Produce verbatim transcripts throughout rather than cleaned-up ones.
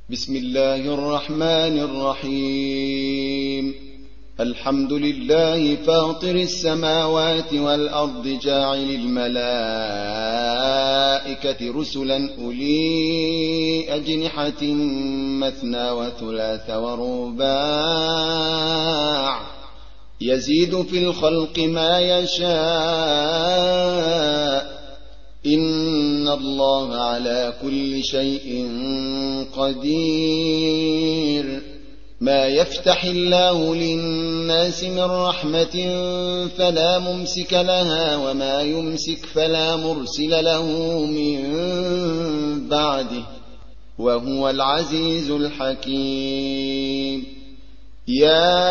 بسم الله الرحمن الرحيم. الحمد لله فاطر السماوات والأرض جاعل الملائكة رسلا أولي أجنحة مثنى وثلاث ورباع يزيد في الخلق ما يشاء إن الله على كل شيء قدير. ما يفتح الله للناس من رحمة فلا ممسك لها وما يمسك فلا مرسل له من بعده وهو العزيز الحكيم. يا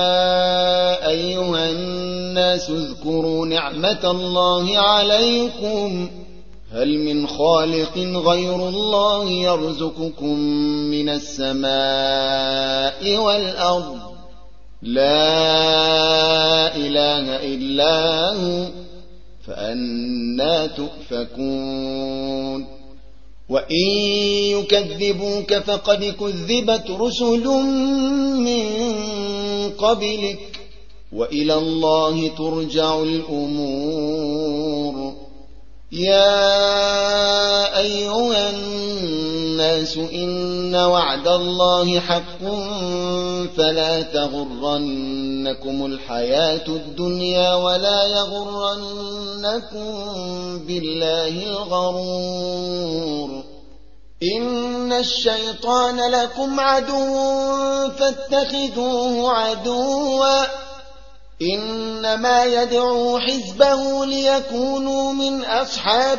أيها الناس اذكروا نعمة الله عليكم هل من خالق غير الله يرزقكم من السماء والأرض لا إله إلا هو فأنى تؤفكون. وإن يكذبوك فقد كذبت رسل من قبلك وإلى الله ترجع الأمور. يا أيها الناس إن وعد الله حق فلا تغرنكم الحياة الدنيا ولا يغرنكم بالله الغرور. إن الشيطان لكم عدو فاتخذوه عدوا إنما يدعو حزبه ليكونوا من أصحاب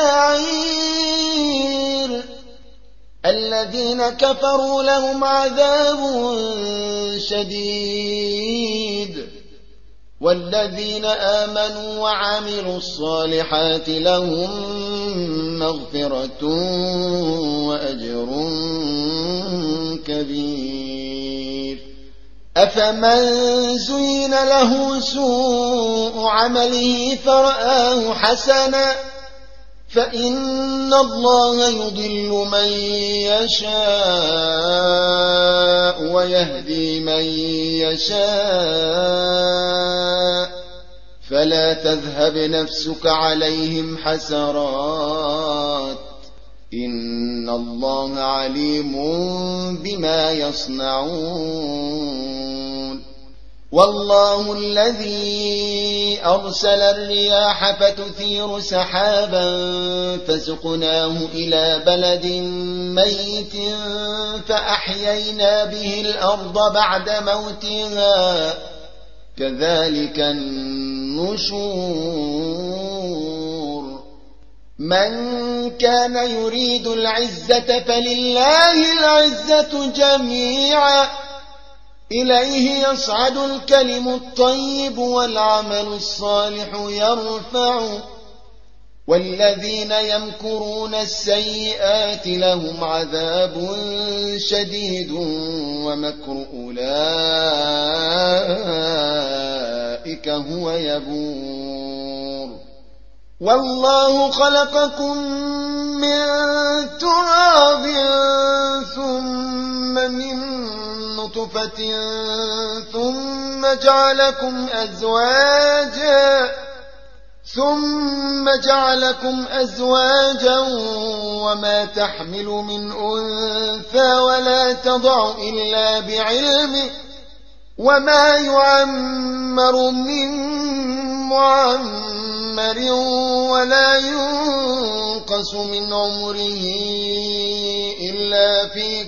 السعير. الذين كفروا لهم عذاب شديد والذين آمنوا وعملوا الصالحات لهم مغفرة وأجر كبير. أفمن زين له سوء عمله فرآه حسنا فإن الله يضل من يشاء ويهدي من يشاء فلا تذهب نفسك عليهم حسرات إن الله عليم بما يصنعون. والله الذي أرسل الرياح فتثير سحابا فسقناه إلى بلد ميت فأحيينا به الأرض بعد موتها كذلك النشور. من كان يريد العزة فلله العزة جميعا إليه يصعد الكلم الطيب والعمل الصالح يرفعه والذين يمكرون السيئات لهم عذاب شديد ومكر أولئك هو يبور. والله خلقكم من تراب ثم من نطفة ثم جعلكم أزواجا ثم جعلكم أزواجا وما تحمل من أنثى ولا تضع إلا بعلمه وما يعمر من معمر ولا ينقص من عمره إلا في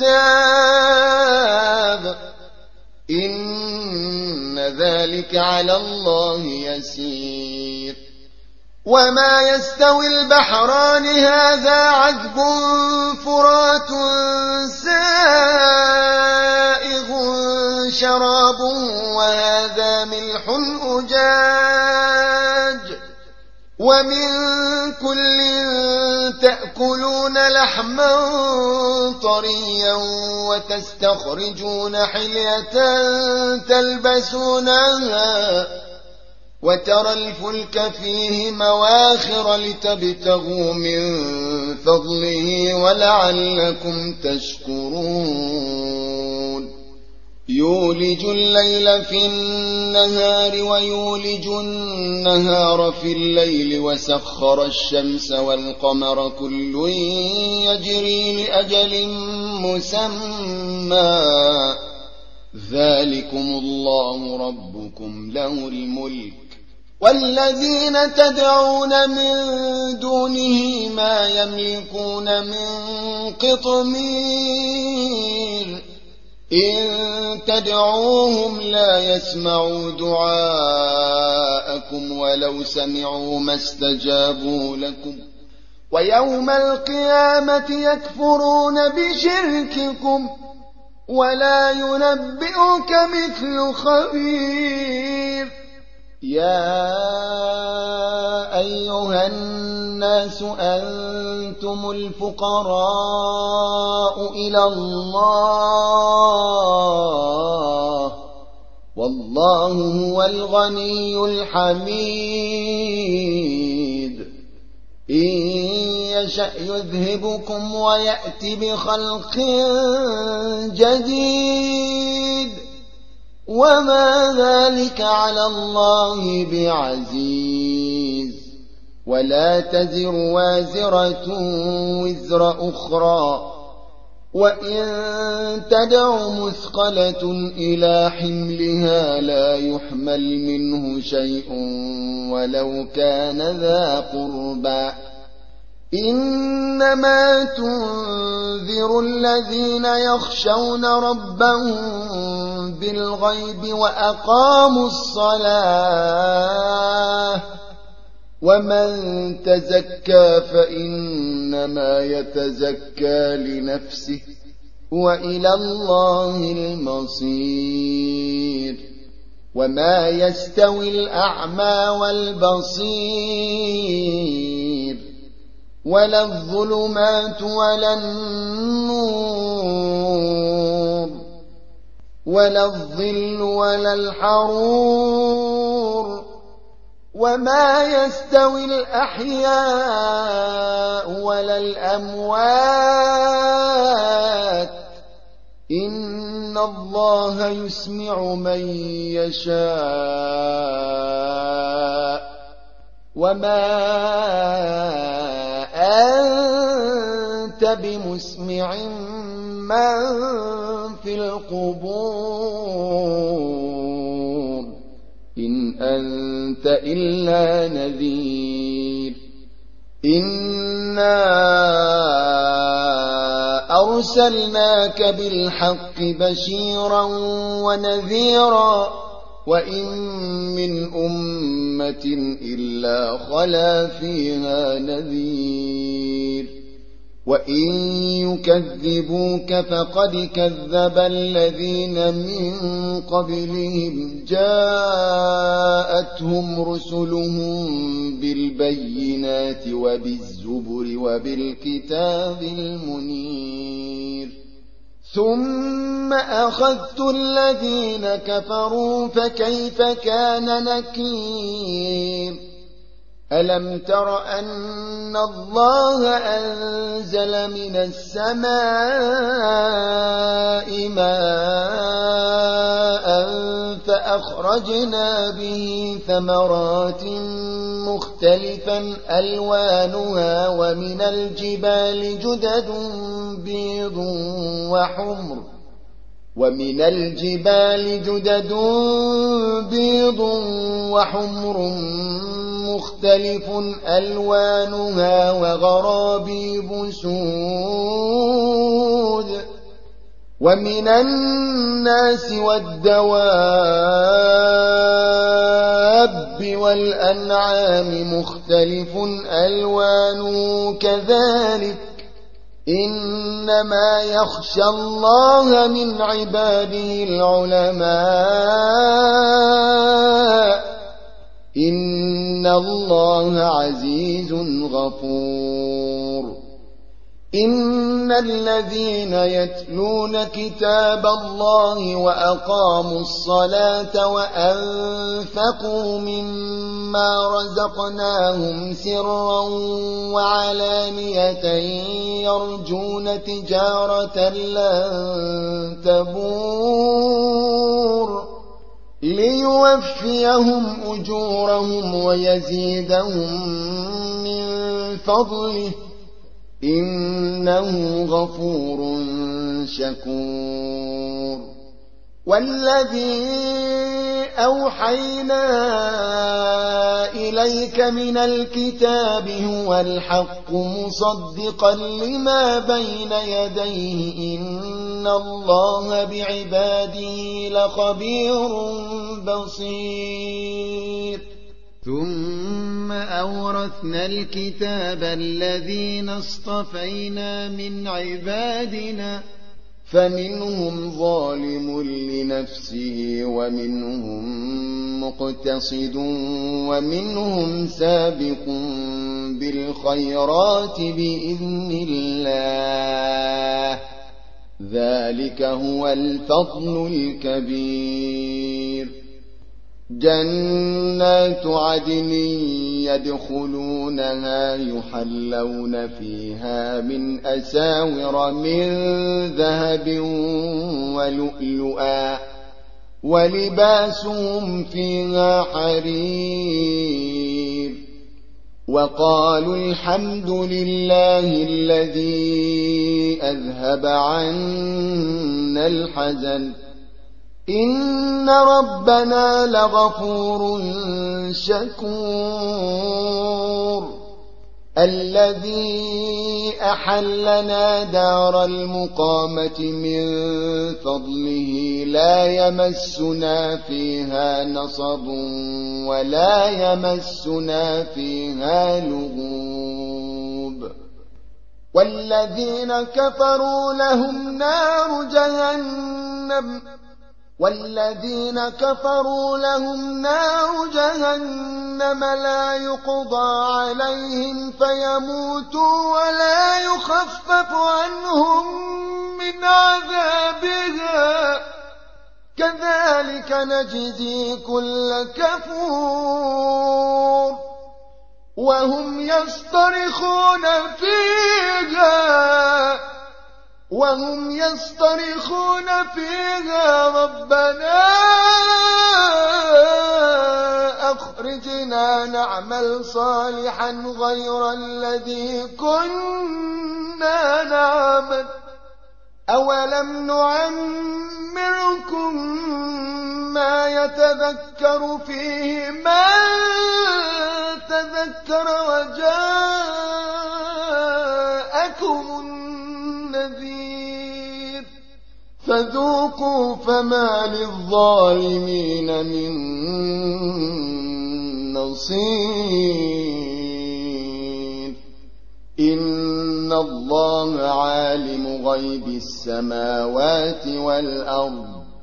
كتاب إن ذلك على الله يسير. وما يستوي البحران هذا عذب فرات سائغ شرابه وهذا ملح أجاج ومن كل تأكلون لحما طريا وتستخرجون حلية تلبسونها وترى الفلك فيه مواخر لتبتغوا من فضله ولعلكم تشكرون يولج الليل في النهار ويولج النهار في الليل وسخر الشمس والقمر كل يجري لأجل مسمى ذلكم الله ربكم له الملك والذين تدعون من دونه ما يملكون من قطمير إن تدعوهم لا يسمعوا دعاءكم ولو سمعوا ما استجابوا لكم ويوم القيامة يكفرون بشرككم ولا ينبئك مثل خبير يا أيها الناس أنتم الفقراء إلى الله والله هو الغني الحميد إن يشأ يذهبكم ويأتي بخلق جديد وما ذلك على الله بعزيز ولا تزر وازرة وزر أخرى وإن تدع مثقلة إلى حملها لا يحمل منه شيء ولو كان ذا قربى إنما تنذر الذين يخشون ربهم بالغيب وأقاموا الصلاة ومن تزكى فإنما يتزكى لنفسه وإلى الله المصير وما يستوي الأعمى والبصير ولا الظلمات ولا النور ولا الظل ولا الحرور وما يستوي الأحياء ولا الأموات إن الله يسمع من يشاء وما أنت بمسمع من في القبور إن أنت إلا نذير إنا أرسلناك بالحق بشيرا ونذيرا وإن من أمة إلا خلا فيها نذير وإن يكذبوك فقد كذب الذين من قبلهم جاءتهم رسلهم بالبينات وبالزبر وبالكتاب المنير ثم أخذت الذين كفروا فكيف كان نكير ألم تر أن الله أنزل من السماء ماء فأخرجنا به ثمرات مختلفا ألوانها ومن الجبال جدد بيض وحمر ومن الجبال جدد بيض وحمر مختلف ألوانها وغرابيب سود ومن الناس والدواب والأنعام مختلف ألوانه كذلك إنما يخشى الله من عباده العلماء إن الله عزيز غفور إن الذين يتلون كتاب الله وأقاموا الصلاة وأنفقوا مما رزقناهم سرا وعلانية يرجون تجارة لن تبور ليوفيهم أجورهم ويزيدهم من فضله إنه غفور شكور والذي أوحينا إليك من الكتاب هو الحق مصدقا لما بين يديه إن الله بعباده لخبير بصير ثم أورثنا الكتاب الذين اصطفينا من عبادنا فمنهم ظالم لنفسه ومنهم مقتصد ومنهم سابق بالخيرات بإذن الله ذلك هو الفضل الكبير جنات عدن يدخلونها يحلون فيها من أساور من ذهب ولؤلؤا ولباسهم فيها حرير وقالوا الحمد لله الذي أذهب عنا الحزن إن ربنا لغفور شكور الذي أحلنا دار المقامة من فضله لا يمسنا فيها نصب ولا يمسنا فيها لغوب والذين كفروا لهم نار جهنم والذين كفروا لهم نار جهنم لا يقضى عليهم فيموتوا ولا يخفف عنهم من عذابها كذلك نجزي كل كفور وهم يصطرخون فيها وهم يصطرخون فيها ربنا أخرجنا نعمل صالحا غير الذي كنا نعمل أولم نعمركم ما يتذكر فيه من تذكر وجاءكم النذير فذوقوا فما للظالمين من نصير إن الله عالم غيب السماوات والأرض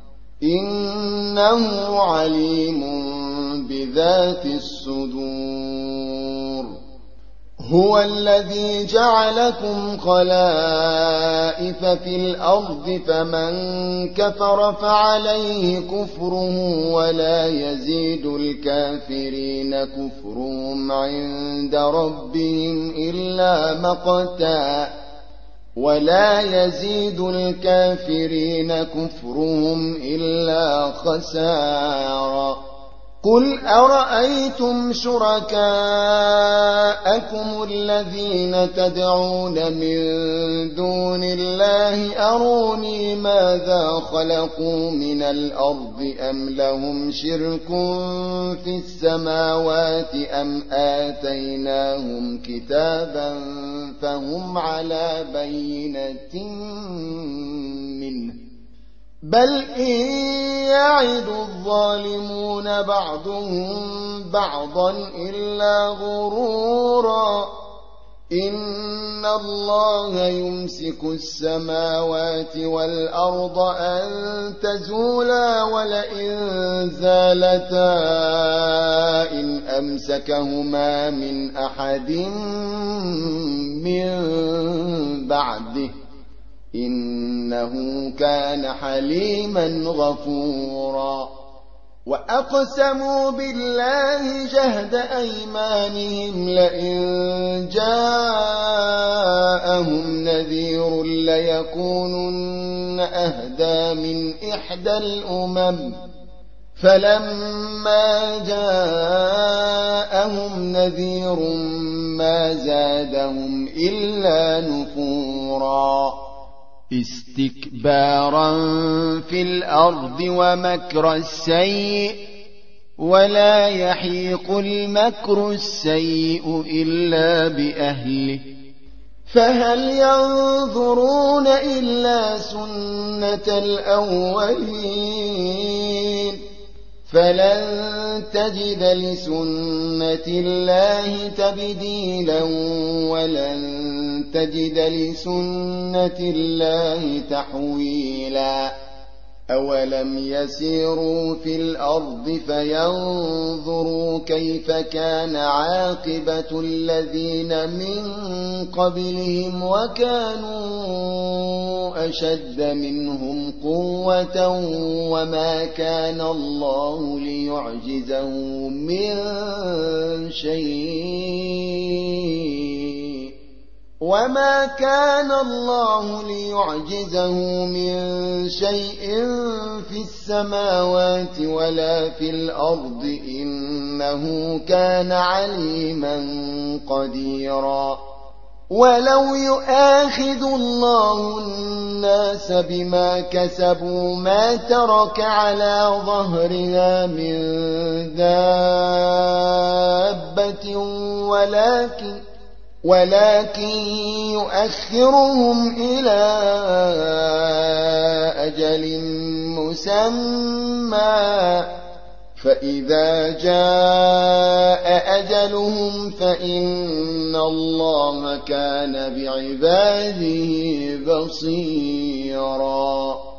إنه عليم بذات الصدور هو الذي جعلكم خلائف في الأرض فمن كفر فعليه كفره ولا يزيد الكافرين كفرهم عند ربهم إلا مقتا ولا يزيد الكافرين كفرهم إلا خسارا قل أرأيتم شركاءكم الذين تدعون من دون الله أروني ماذا خلقوا من الأرض أم لهم شرك في السماوات أم آتيناهم كتابا فهم على بينة منه بل إن يعد الظالمون بعضهم بعضا إلا غرورا إن الله يمسك السماوات والأرض أن تزولا ولئن زالتا إن أمسكهما من أحد من بعده إنه كان حليما غفورا وأقسموا بالله جهد أيمانهم لئن جاءهم نذير ليكونن أهدى من إحدى الأمم فلما جاءهم نذير ما زادهم إلا نفورا استكبارا في الأرض ومكر السيء ولا يحيق المكر السيء إلا بأهله فهل ينظرون إلا سنة الأولين فلن تجد لسنة الله تبديلا ولن تجد لسنة الله تحويلا أولم يسيروا في الأرض فينظروا كيف كان عاقبة الذين من قبلهم وكانوا أشد منهم قوة وما كان الله ليعجزه من شيء وما كان الله ليعجزه من شيء في السماوات ولا في الأرض إنه كان عليما قديرا ولو يؤاخذ الله الناس بما كسبوا ما ترك على ظهرها من دابة ولكن ولكن يؤخرهم إلى أجل مسمى فإذا جاء أجلهم فإن الله كان بعباده بصيرا